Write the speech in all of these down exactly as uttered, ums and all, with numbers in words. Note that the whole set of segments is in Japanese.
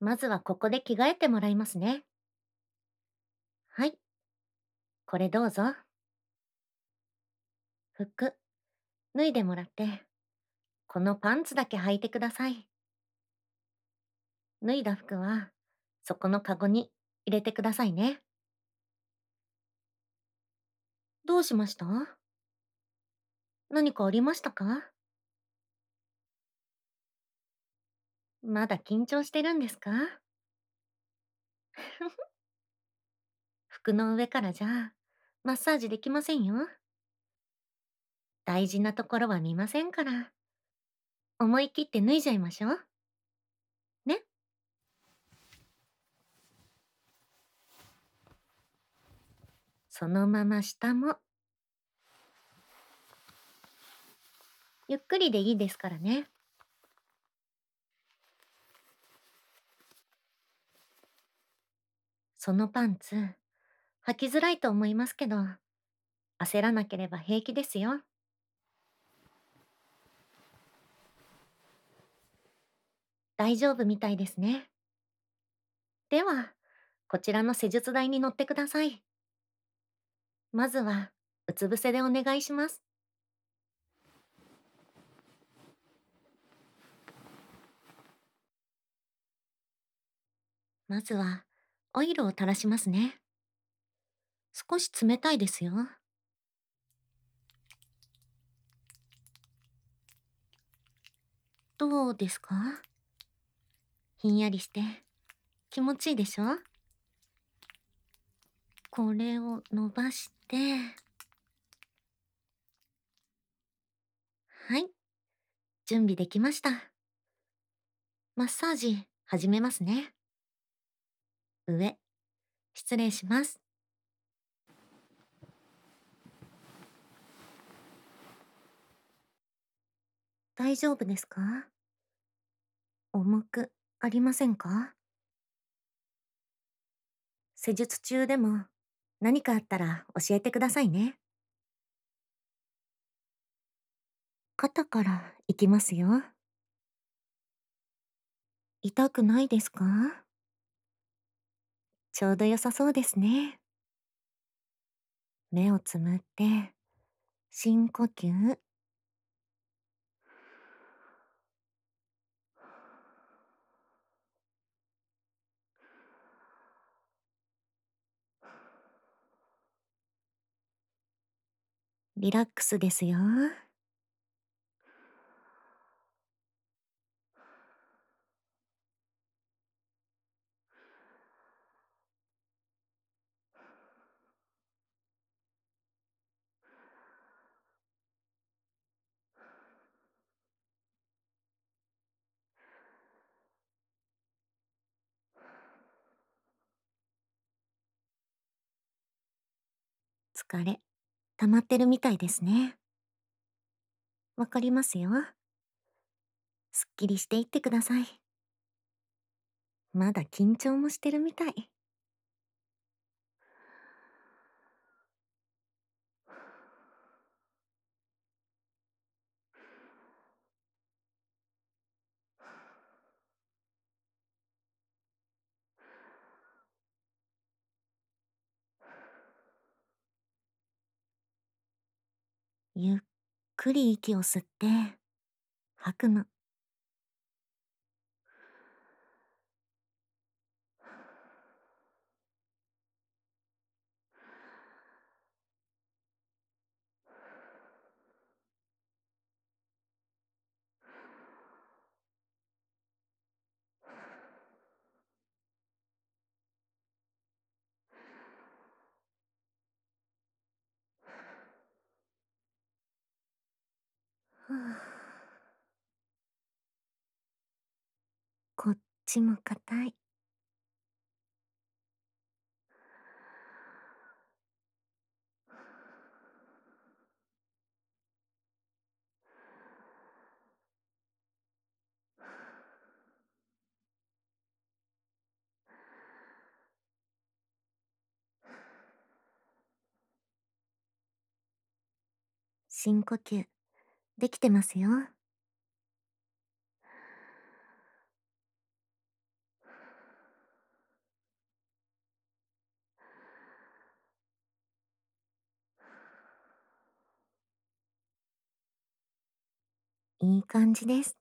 まずはここで着替えてもらいますね。はい、これどうぞ。服、脱いでもらって、このパンツだけ履いてください。脱いだ服は、そこのカゴに入れてくださいね。どうしました？何かありましたか？まだ緊張してるんですか？服の上からじゃ、マッサージできませんよ。大事なところは見ませんから。思い切って脱いじゃいましょう。ね。そのまま下も、ゆっくりでいいですからね。そのパンツ、履きづらいと思いますけど、焦らなければ平気ですよ。大丈夫みたいですね。では、こちらの施術台に乗ってください。まずは、うつ伏せでお願いします。まずは、オイルを垂らしますね。少し冷たいですよ。どうですか？ひんやりして気持ちいいでしょ？これを伸ばして、はい、準備できました。マッサージ始めますね。上、失礼します。大丈夫ですか？重くありませんか？施術中でも何かあったら教えてくださいね。肩からいきますよ。痛くないですか？ちょうど良さそうですね。目をつむって、深呼吸。リラックスですよ。疲れ、溜まってるみたいですね。わかりますよ。すっきりしていってください。まだ緊張もしてるみたい。ゆっくり息を吸って、吐くの。ふぅ。こっちも硬い。深呼吸、できてますよ。 いい感じです。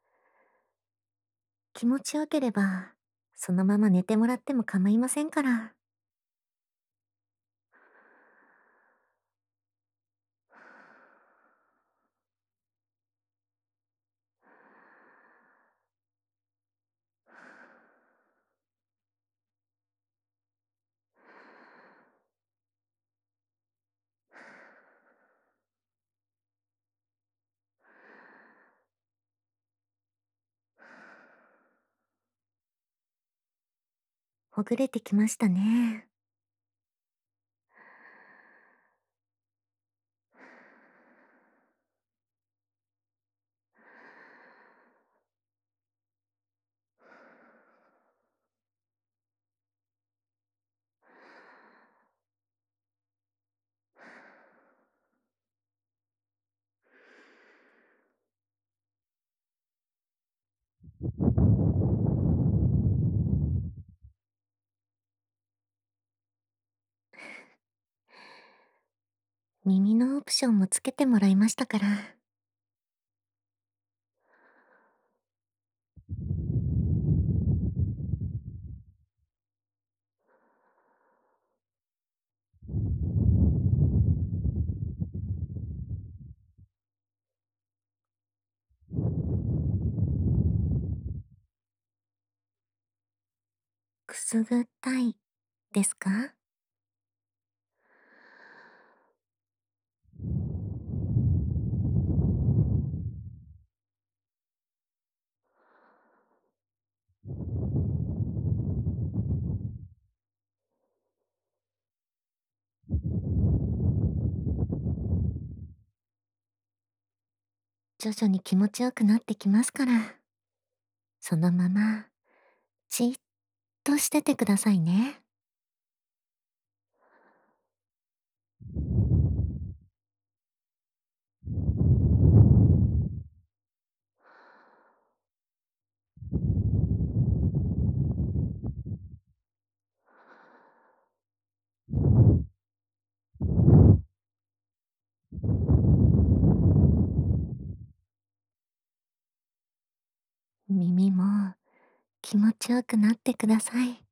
気持ちよければ、そのまま寝てもらっても構いませんから。ほぐれてきましたね。耳のオプションもつけてもらいましたから。くすぐったいですか？徐々に気持ちよくなってきますから。そのまま、じっとしててくださいね。耳も気持ちよくなってください。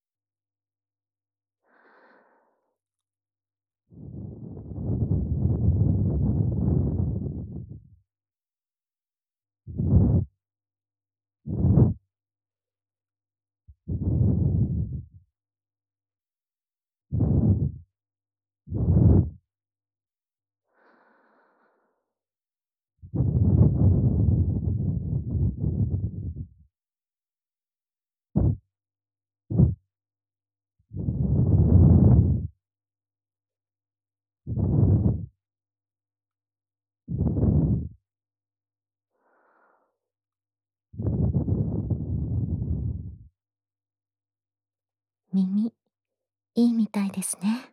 耳、いいみたいですね。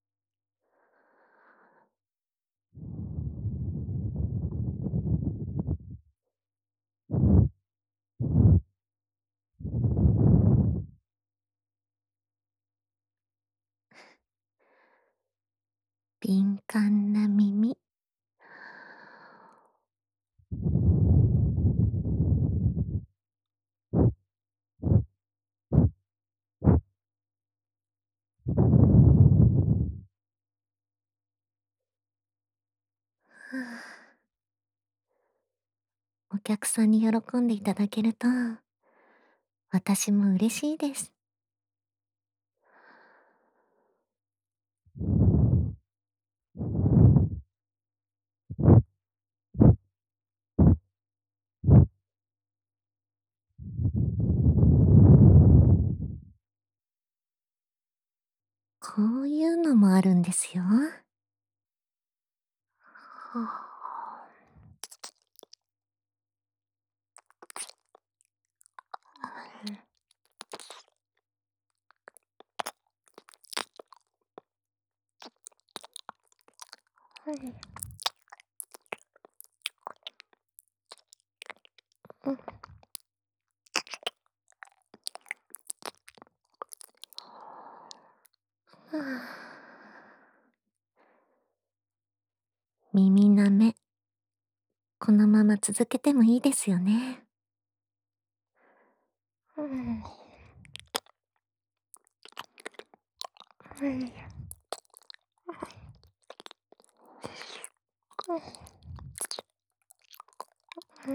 敏感な耳。ふう。お客さんに喜んでいただけると、私も嬉しいです。こういうのもあるんですよ。はあ。うん。うん。はあ。耳なめ、 このまま続けてもいいですよね。 うん。はい。うん。うん。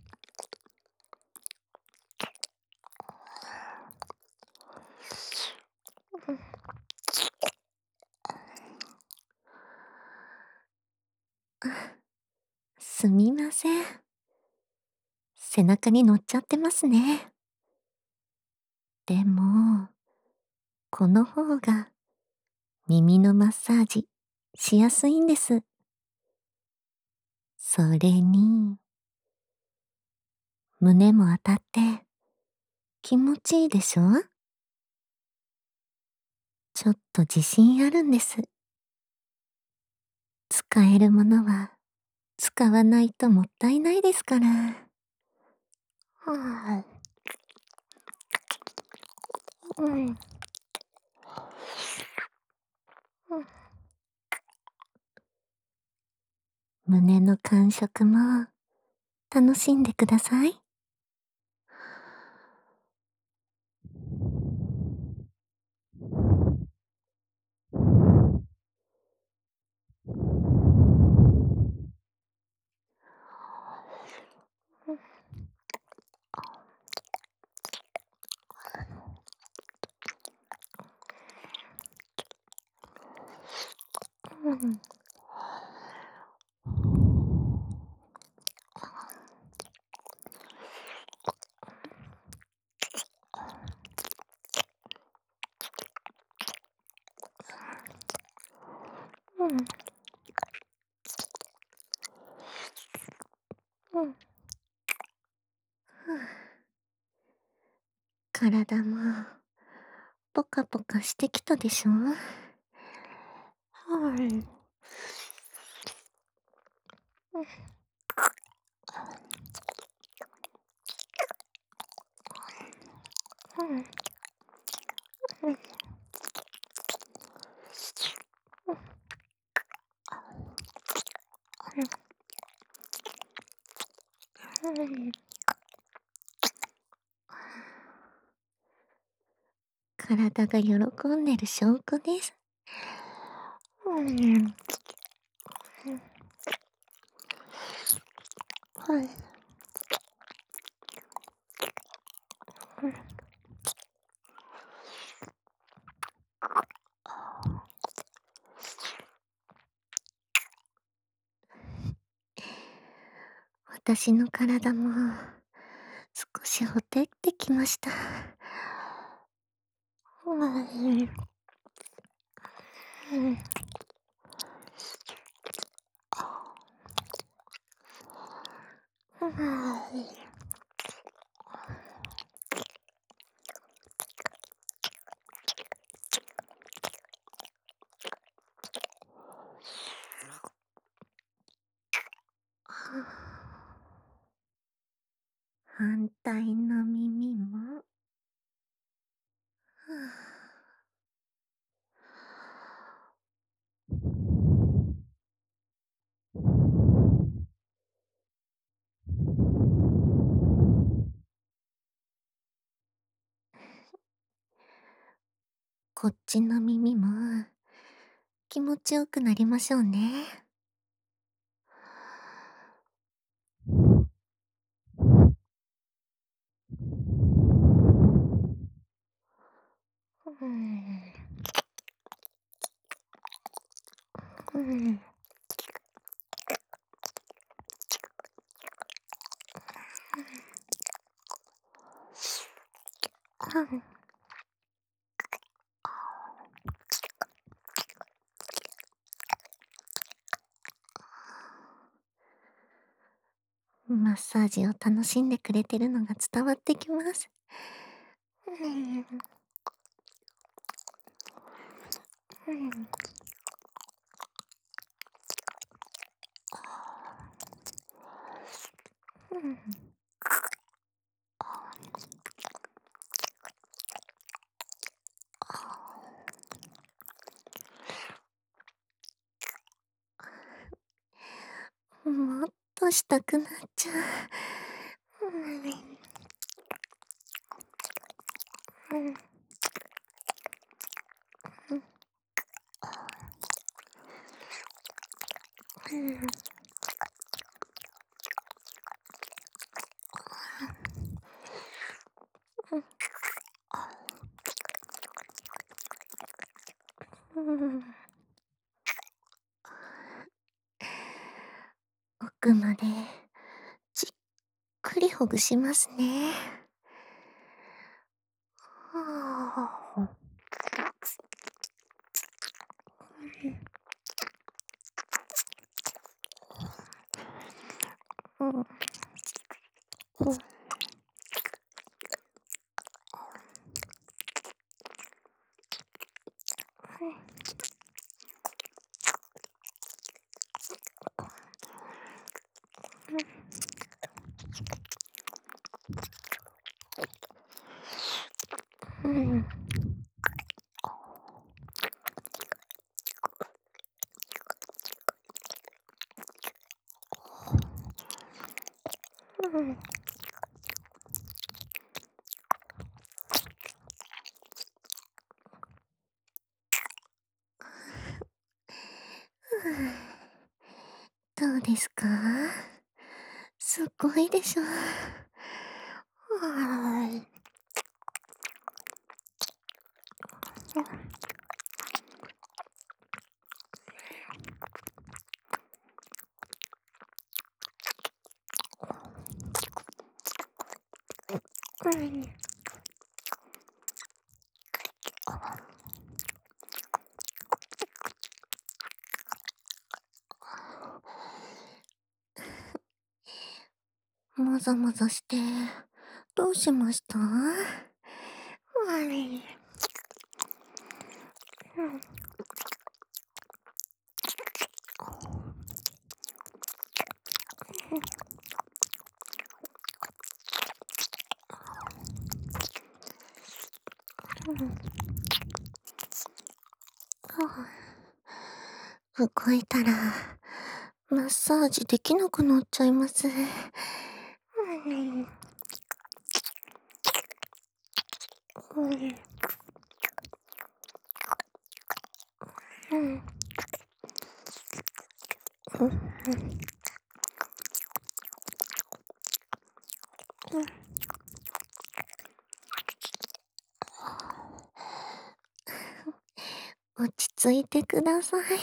うん。 あ、すみません。背中に乗っちゃってますね。でも、この方が耳のマッサージしやすいんです。それに、胸も当たって気持ちいいでしょ？ちょっと自信あるんです。使えるものは使わないともったいないですから。 はい。うん。うん。 胸の感触も楽しんでください。 うん。うん。うん。 体もポカポカしてきたでしょ？ はい。うん。うん。うん。うん。 体が喜んでる証拠です。 うん。はい。うん。 私の体も少しほてってきました。 はい。うん。はい。 反対の耳も。こっちの耳も気持ちよくなりましょうね。 うん。うん。うん。 マッサージを楽しんでくれてるのが伝わってきます。 うん。うん。うん。 もっともしたくなっちゃう。うん。うん。うん。うん。うん。うん。奥までじっくりほぐしますね。はあ。うん。うん。うん。うん。どうですか？すっごいでしょ。はーい。うん。もぞもぞして、どうしました？はい。うん。うん。はあ、動いたら、マッサージできなくなっちゃいます。うん。うん。うん。うん。うん。落ち着いてください。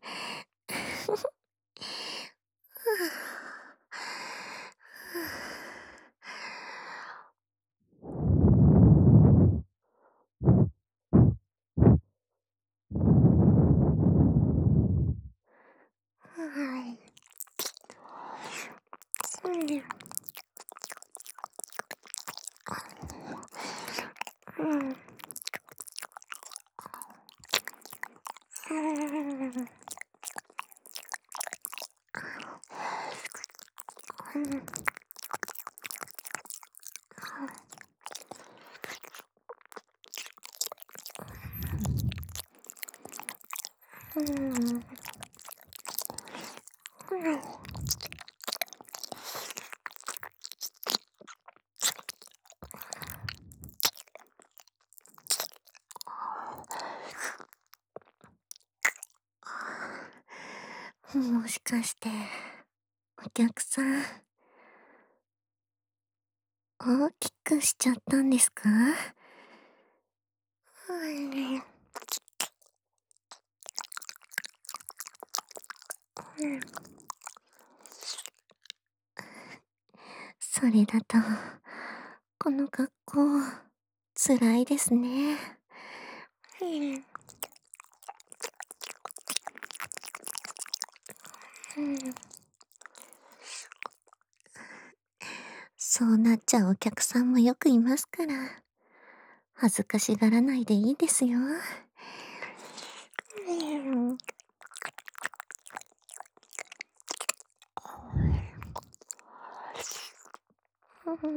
はい。うん。うん。うん。うん。うん。もしかして、お客さん、大きくしちゃったんですか？はい。うん。それだと、この格好、辛いですね。うん。うん。そうなっちゃうお客さんもよくいますから、恥ずかしがらないでいいですよ。うん。うん。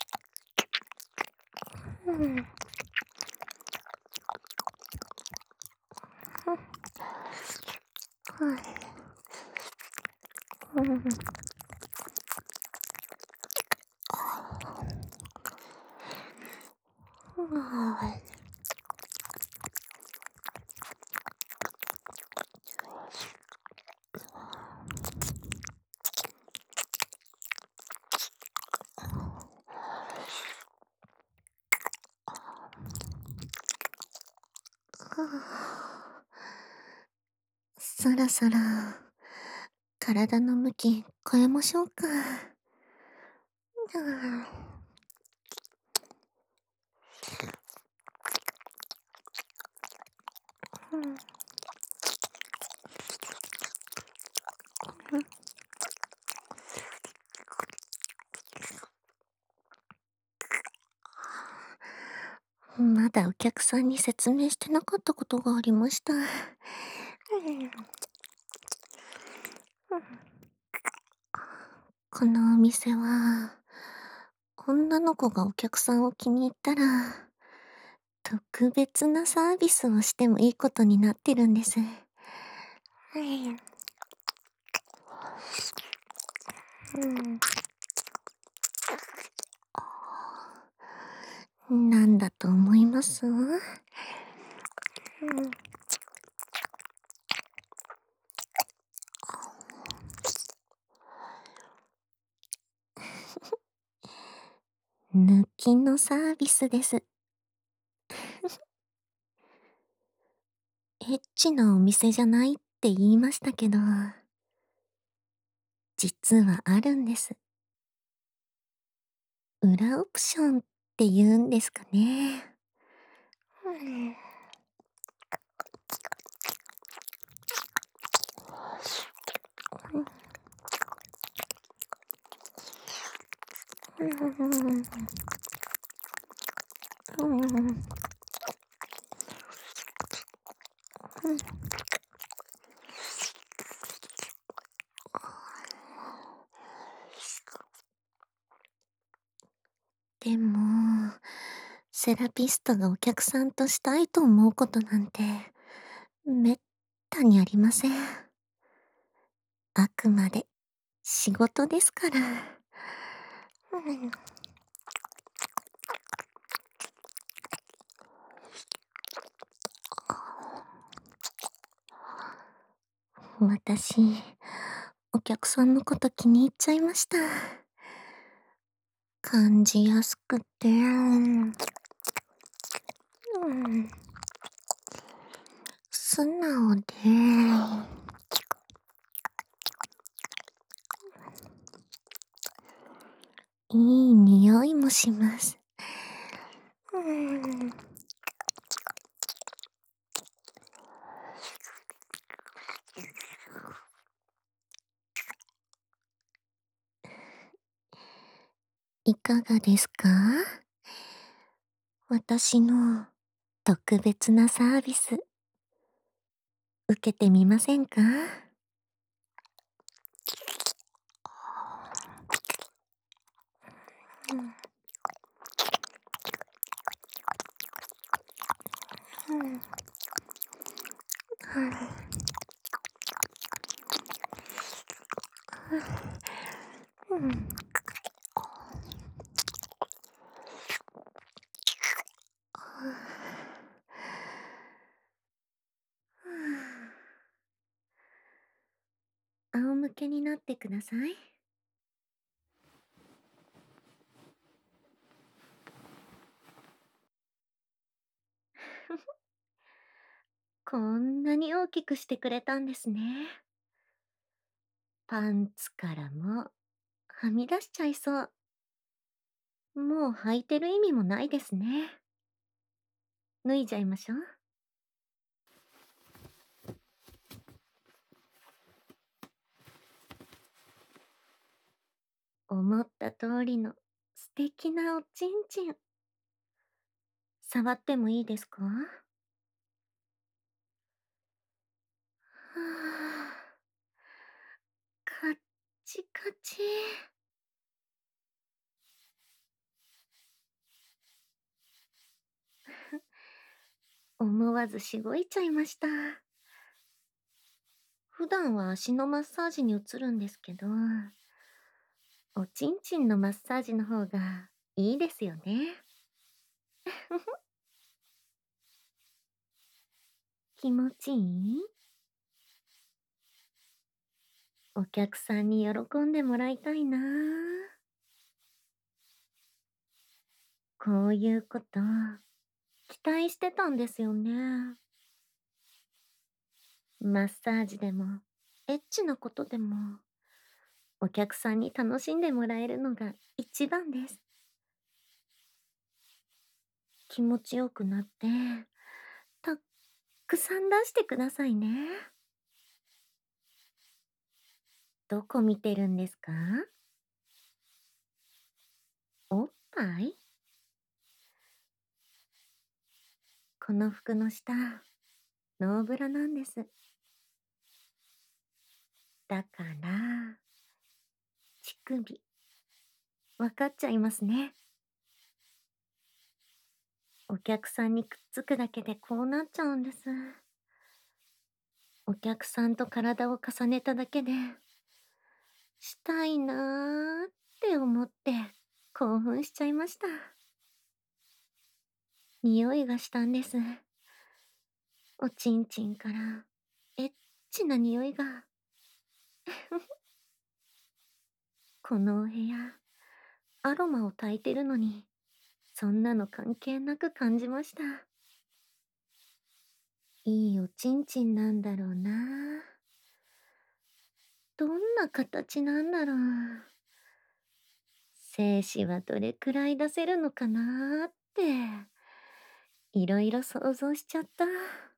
うん。 うん。そろそろ体の向き変えましょうか。まだお客さんに説明してなかったことがありました。このお店は、女の子がお客さんを気に入ったら、特別なサービスをしてもいいことになってるんです。なんだと思います？抜きのサービスです。エッチなお店じゃないって言いましたけど、実はあるんです。裏オプションって言うんですかね。でも、セラピストがお客さんとしたいと思うことなんて、めったにありません。あくまで仕事ですから。私、お客さんのこと気に入っちゃいました。感じやすくて、うん、素直で、いい匂いもします。うん、いかがですか？私の特別なサービス、受けてみませんか？うん、はい。うん。仰向けになってください。こんなに大きくしてくれたんですね。パンツからもはみ出しちゃいそう。もう履いてる意味もないですね。脱いじゃいましょう。思った通りの素敵なおちんちん。触ってもいいですか？はあ、カッチカチ。思わずしごいちゃいました。 普段は足のマッサージに移るんですけど、おちんちんのマッサージの方がいいですよね。気持ちいい？お客さんに喜んでもらいたいな。こういうこと期待してたんですよね。マッサージでも、エッチなことでも、お客さんに楽しんでもらえるのが一番です。気持ちよくなって、たっくさん出してくださいね。どこ見てるんですか？おっぱい？この服の下、ノーブラなんです。だから、乳首、わかっちゃいますね。お客さんにくっつくだけでこうなっちゃうんです。お客さんと体を重ねただけで、したいなーって思って興奮しちゃいました。匂いがしたんです。おちんちんからエッチな匂いが。このお部屋、アロマを焚いてるのに、そんなの関係なく感じました。いいおちんちんなんだろうな。どんな形なんだろう。精子はどれくらい出せるのかなーって、いろいろ想像しちゃった。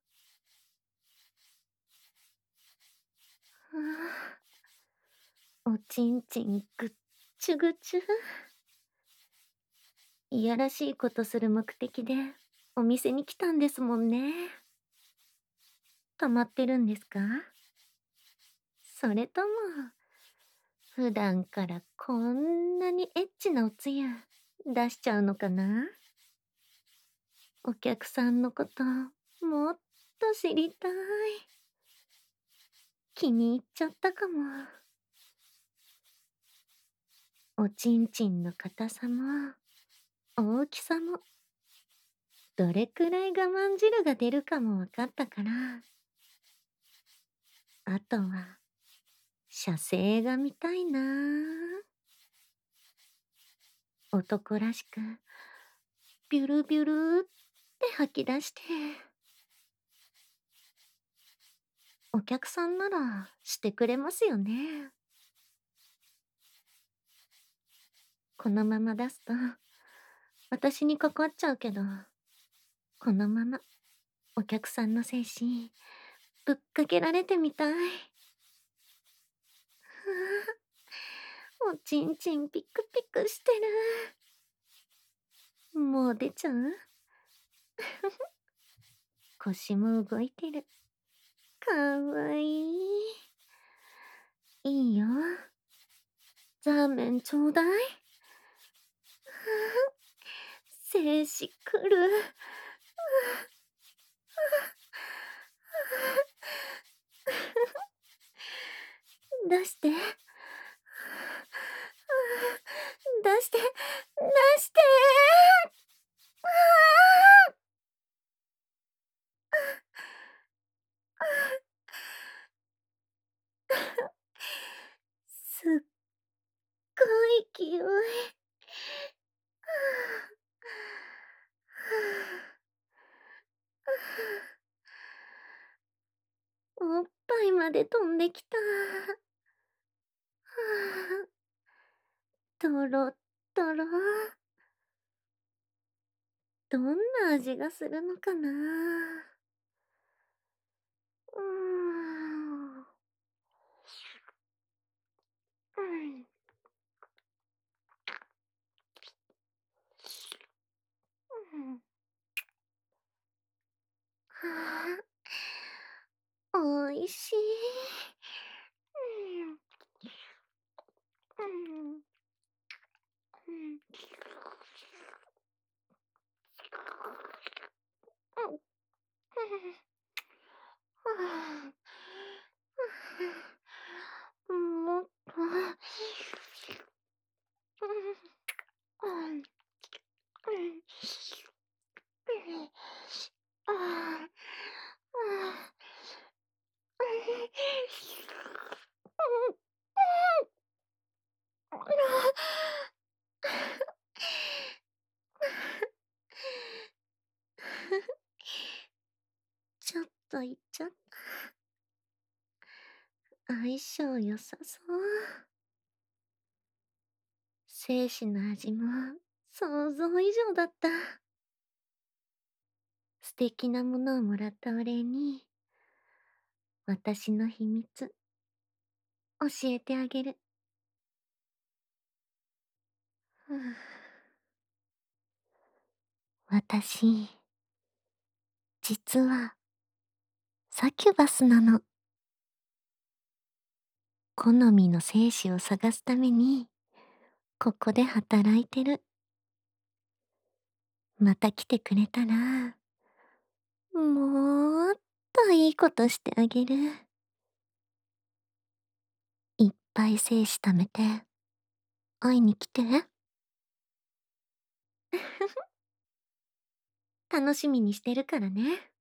はあ、おちんちんぐっちゅぐちゅ。いやらしいことする目的でお店に来たんですもんね。溜まってるんですか？それとも、普段からこんなにエッチなおつゆ出しちゃうのかな？お客さんのこともっと知りたい。気に入っちゃったかも。おちんちんの硬さも大きさもどれくらい我慢汁が出るかもわかったから、あとは射精が見たいな。男らしくビュルビュルって吐き出して、お客さんならしてくれますよね。このまま出すと私にかかっちゃうけど、このままお客さんの精子ぶっかけられてみたい。おちんちんピクピクしてる。もう出ちゃう？腰も動いてる。かわいい。いいよ。ザーメンちょうだい。精子来る。出して。出して。出して。すっごい勢い。おっぱいまで飛んできた。とろっとろ。どんな味がするのかな。うーん。うん。うん。はあ、おいしい。うん。うん。うん。うん。はあ。 と言っちゃった。相性良さそう。精子の味も想像以上だった。素敵なものをもらったお礼に、私の秘密、教えてあげる。ふぅ私、実は、サキュバスなの。好みの精子を探すために、ここで働いてる。また来てくれたら、もっといいことしてあげる。いっぱい精子貯めて、会いに来て。楽しみにしてるからね。